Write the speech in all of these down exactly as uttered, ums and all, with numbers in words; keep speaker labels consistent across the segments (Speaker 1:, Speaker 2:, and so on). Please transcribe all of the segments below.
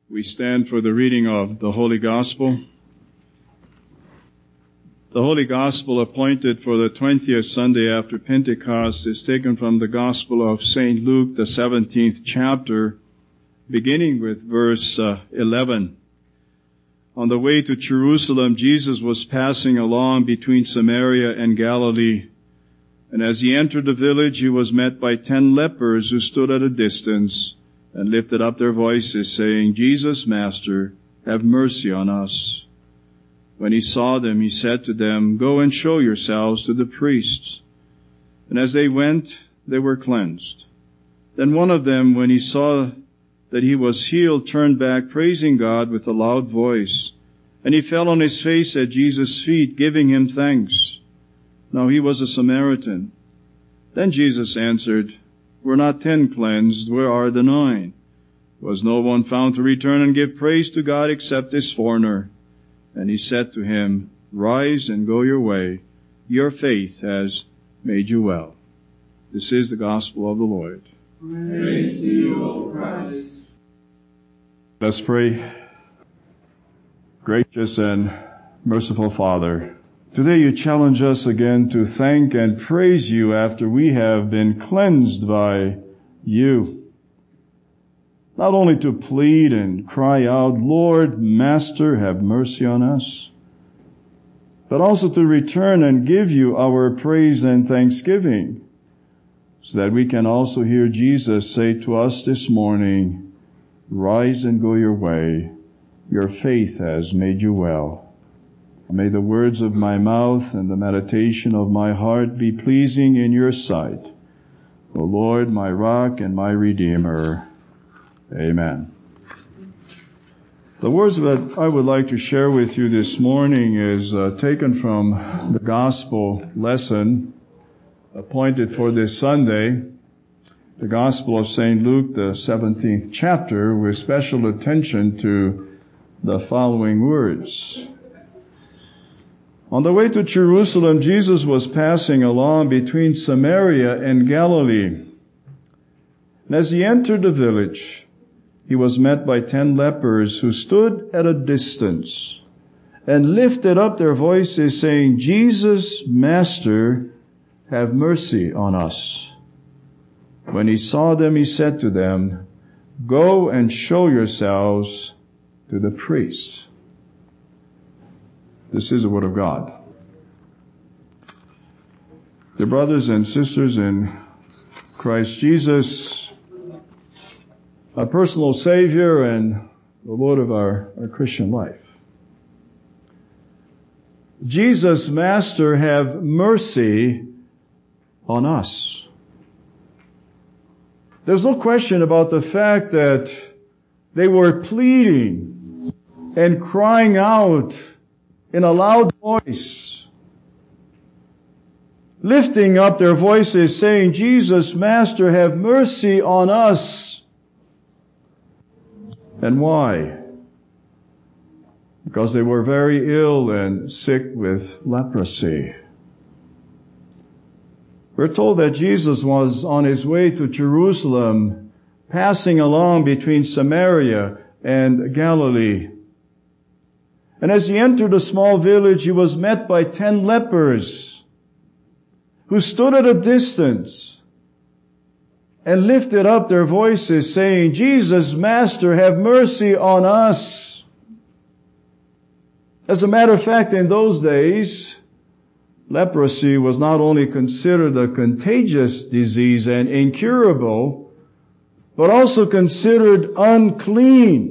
Speaker 1: We stand for the reading of the Holy Gospel. The Holy Gospel appointed for the twentieth Sunday after Pentecost is taken from the Gospel of Saint Luke, the seventeenth chapter, beginning with verse uh, eleven. On the way to Jerusalem, Jesus was passing along between Samaria and Galilee. And as he entered the village, he was met by ten lepers who stood at a distance and lifted up their voices, saying, Jesus, Master, have mercy on us. When he saw them, he said to them, Go and show yourselves to the priests. And as they went, they were cleansed. Then one of them, when he saw that he was healed, turned back, praising God with a loud voice. And he fell on his face at Jesus' feet, giving him thanks. Now he was a Samaritan. Then Jesus answered, Were not ten cleansed? Where are the nine? Was no one found to return and give praise to God except this foreigner? And he said to him, Rise and go your way. Your faith has made you well. This is the gospel of the Lord.
Speaker 2: Praise to you, O Christ.
Speaker 1: Let's pray. Gracious and merciful Father, today you challenge us again to thank and praise you after we have been cleansed by you. Not only to plead and cry out, Lord, Master, have mercy on us, but also to return and give you our praise and thanksgiving, so that we can also hear Jesus say to us this morning, Rise and go your way. Your faith has made you well. May the words of my mouth and the meditation of my heart be pleasing in your sight, O Lord, my rock and my redeemer. Amen. The words that I would like to share with you this morning is uh, taken from the gospel lesson appointed for this Sunday, the Gospel of Saint Luke, the seventeenth chapter, with special attention to the following words. On the way to Jerusalem, Jesus was passing along between Samaria and Galilee. And as he entered the village, he was met by ten lepers who stood at a distance and lifted up their voices, saying, Jesus, Master, have mercy on us. When he saw them, he said to them, Go and show yourselves to the priest. This is the word of God. Dear brothers and sisters in Christ Jesus, our personal Savior and the Lord of our, our Christian life. Jesus, Master, have mercy on us. There's no question about the fact that they were pleading and crying out in a loud voice, lifting up their voices, saying, Jesus, Master, have mercy on us. And why? Because they were very ill and sick with leprosy. We're told that Jesus was on his way to Jerusalem, passing along between Samaria and Galilee. And as he entered a small village, he was met by ten lepers who stood at a distance and lifted up their voices, saying, Jesus, Master, have mercy on us. As a matter of fact, in those days, leprosy was not only considered a contagious disease and incurable, but also considered unclean,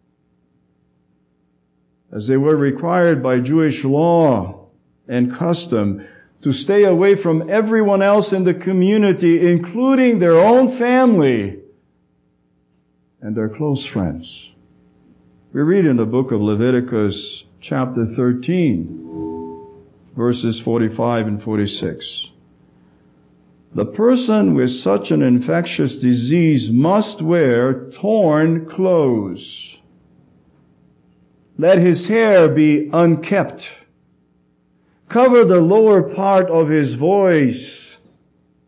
Speaker 1: as they were required by Jewish law and custom to stay away from everyone else in the community, including their own family and their close friends. We read in the book of Leviticus chapter thirteen, verses forty-five and forty-six. The person with such an infectious disease must wear torn clothes. Let his hair be unkempt. Cover the lower part of his voice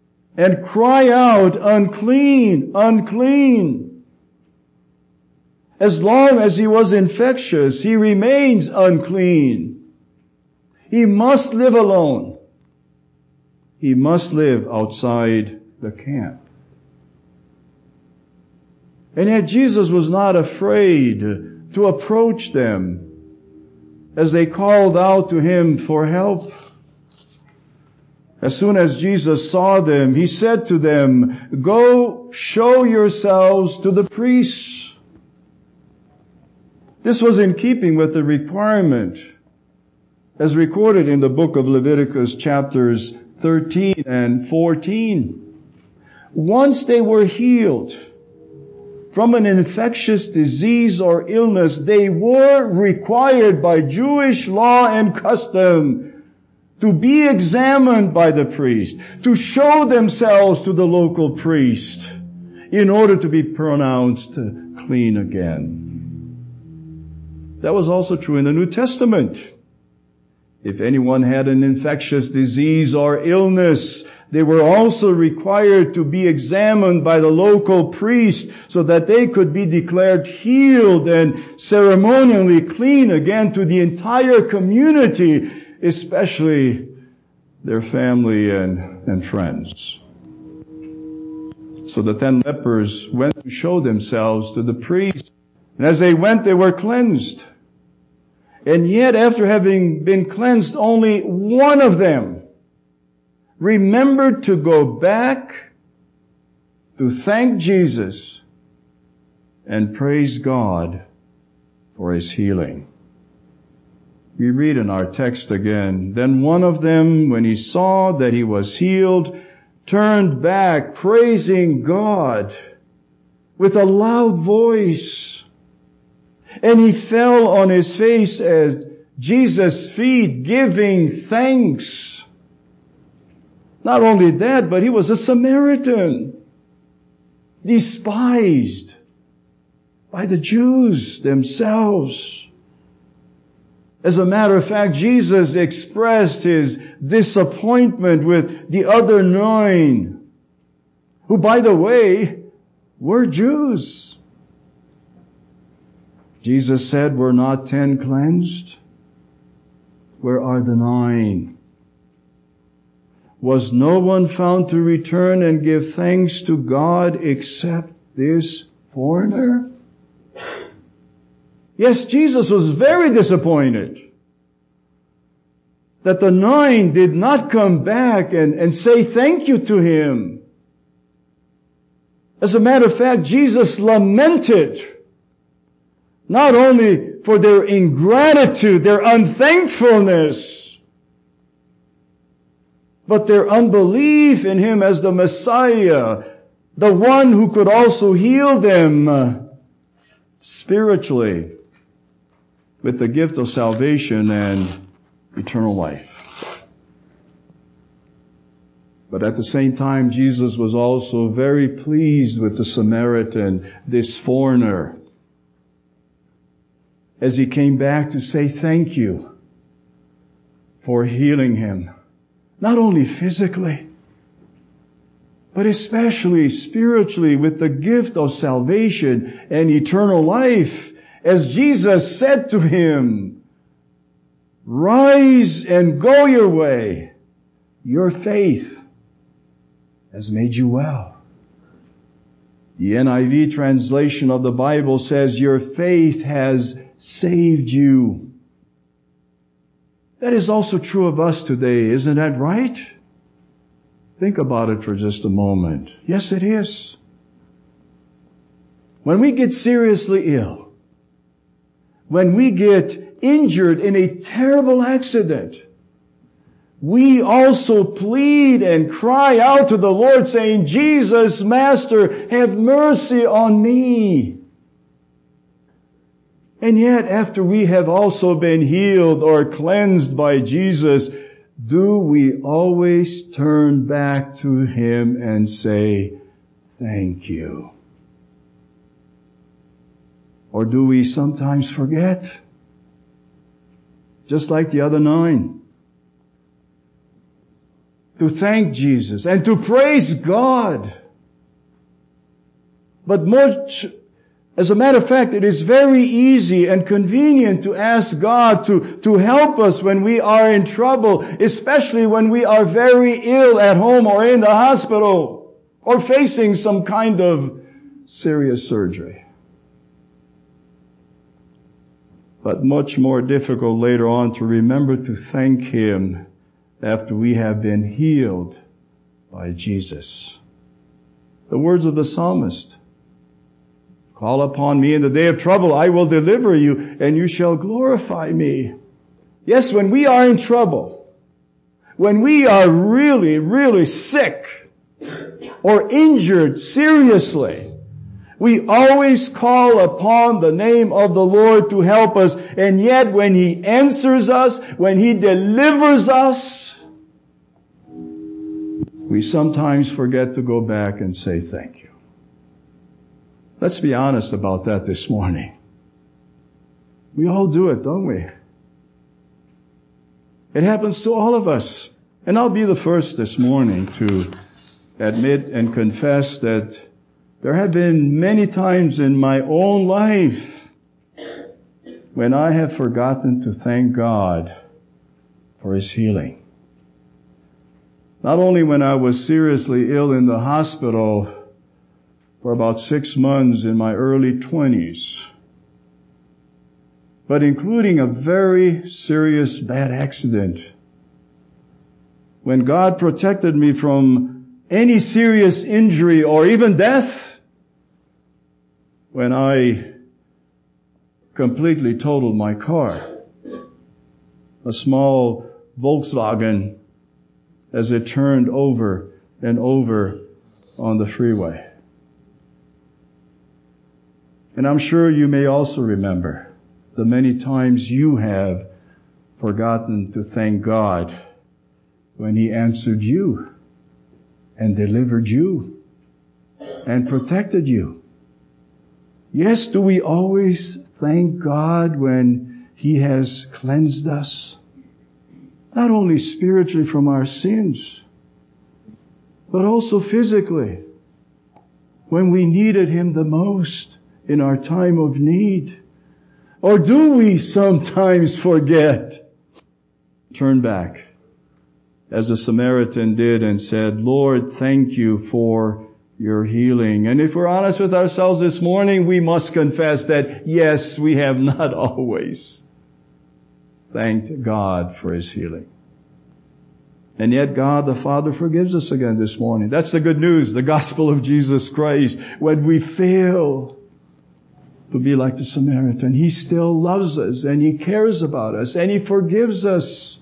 Speaker 1: and cry out, unclean, unclean. As long as he was infectious, he remains unclean. He must live alone. He must live outside the camp. And yet Jesus was not afraid to approach them as they called out to him for help. As soon as Jesus saw them, he said to them, "Go show yourselves to the priests." This was in keeping with the requirement as recorded in the book of Leviticus chapters thirteen and fourteen. Once they were healed from an infectious disease or illness, they were required by Jewish law and custom to be examined by the priest, to show themselves to the local priest in order to be pronounced clean again. That was also true in the New Testament. If anyone had an infectious disease or illness, they were also required to be examined by the local priest so that they could be declared healed and ceremonially clean again to the entire community, especially their family and, and friends. So the ten lepers went to show themselves to the priest, and as they went, they were cleansed. And yet, after having been cleansed, only one of them remembered to go back to thank Jesus and praise God for his healing. We read in our text again, "Then one of them, when he saw that he was healed, turned back, praising God with a loud voice. And he fell on his face at Jesus' feet, giving thanks." Not only that, but he was a Samaritan, despised by the Jews themselves. As a matter of fact, Jesus expressed his disappointment with the other nine, who, by the way, were Jews. Jesus said, "Were not ten cleansed? Where are the nine? Was no one found to return and give thanks to God except this foreigner?" Yes, Jesus was very disappointed that the nine did not come back and, and say thank you to him. As a matter of fact, Jesus lamented not only for their ingratitude, their unthankfulness, but their unbelief in him as the Messiah, the one who could also heal them spiritually with the gift of salvation and eternal life. But at the same time, Jesus was also very pleased with the Samaritan, this foreigner, as he came back to say thank you for healing him. Not only physically, but especially spiritually with the gift of salvation and eternal life. As Jesus said to him, "Rise and go your way. Your faith has made you well." The N I V translation of the Bible says, "Your faith has saved you." That is also true of us today, isn't that right? Think about it for just a moment. Yes, it is. When we get seriously ill, when we get injured in a terrible accident, we also plead and cry out to the Lord saying, "Jesus, Master, have mercy on me." And yet, after we have also been healed or cleansed by Jesus, do we always turn back to him and say, "Thank you"? Or do we sometimes forget? Just like the other nine. To thank Jesus and to praise God. But much As a matter of fact, it is very easy and convenient to ask God to, to help us when we are in trouble, especially when we are very ill at home or in the hospital or facing some kind of serious surgery. But much more difficult later on to remember to thank Him after we have been healed by Jesus. The words of the psalmist, call upon me in the day of trouble, I will deliver you, and you shall glorify me. Yes, when we are in trouble, when we are really, really sick or injured seriously, we always call upon the name of the Lord to help us. And yet when He answers us, when He delivers us, we sometimes forget to go back and say thank you. Let's be honest about that this morning. We all do it, don't we? It happens to all of us. And I'll be the first this morning to admit and confess that there have been many times in my own life when I have forgotten to thank God for His healing. Not only when I was seriously ill in the hospital for about six months in my early twenties, but including a very serious bad accident, when God protected me from any serious injury or even death, when I completely totaled my car, a small Volkswagen, as it turned over and over on the freeway. And I'm sure you may also remember the many times you have forgotten to thank God when He answered you and delivered you and protected you. Yes, do we always thank God when He has cleansed us? Not only spiritually from our sins, but also physically, when we needed Him the most in our time of need. Or do we sometimes forget? Turn back, as the Samaritan did, and said, Lord, thank you for your healing. And if we're honest with ourselves this morning, we must confess that, yes, we have not always thanked God for His healing. And yet God the Father forgives us again this morning. That's the good news, the gospel of Jesus Christ. When we fail to be like the Samaritan, He still loves us and He cares about us and He forgives us.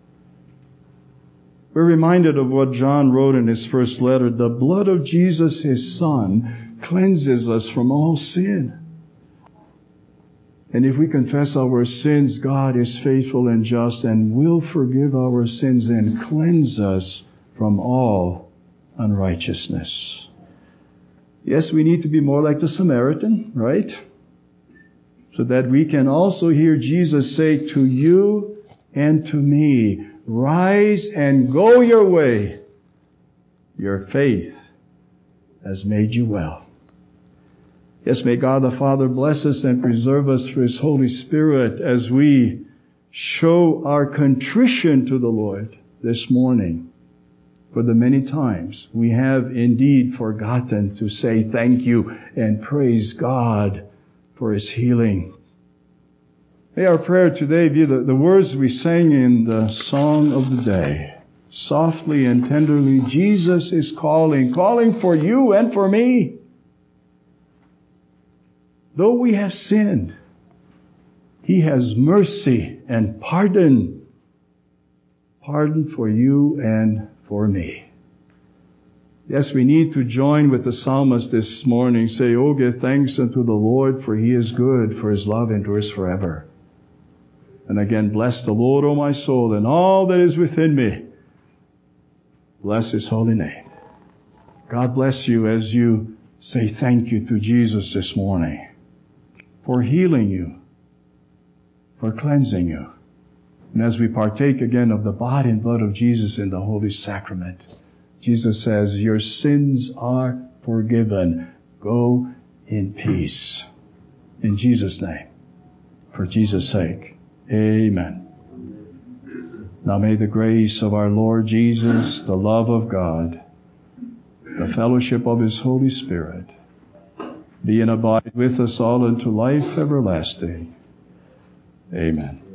Speaker 1: We're reminded of what John wrote in his first letter. The blood of Jesus, His Son, cleanses us from all sin. And if we confess our sins, God is faithful and just and will forgive our sins and cleanse us from all unrighteousness. Yes, we need to be more like the Samaritan, right? So that we can also hear Jesus say to you and to me, rise and go your way. Your faith has made you well. Yes, may God the Father bless us and preserve us through His Holy Spirit as we show our contrition to the Lord this morning for the many times we have indeed forgotten to say thank you and praise God for His healing. May our prayer today be the, the words we sang in the song of the day. Softly and tenderly, Jesus is calling, calling for you and for me. Though we have sinned, He has mercy and pardon. Pardon for you and for me. Yes, we need to join with the psalmist this morning. Say, oh, give thanks unto the Lord, for He is good, for His love endures forever. And again, bless the Lord, O my soul, and all that is within me. Bless His holy name. God bless you as you say thank you to Jesus this morning for healing you, for cleansing you. And as we partake again of the body and blood of Jesus in the Holy Sacrament, Jesus says, your sins are forgiven. Go in peace. In Jesus' name. For Jesus' sake. Amen. Now may the grace of our Lord Jesus, the love of God, the fellowship of His Holy Spirit, be and abide with us all unto life everlasting. Amen.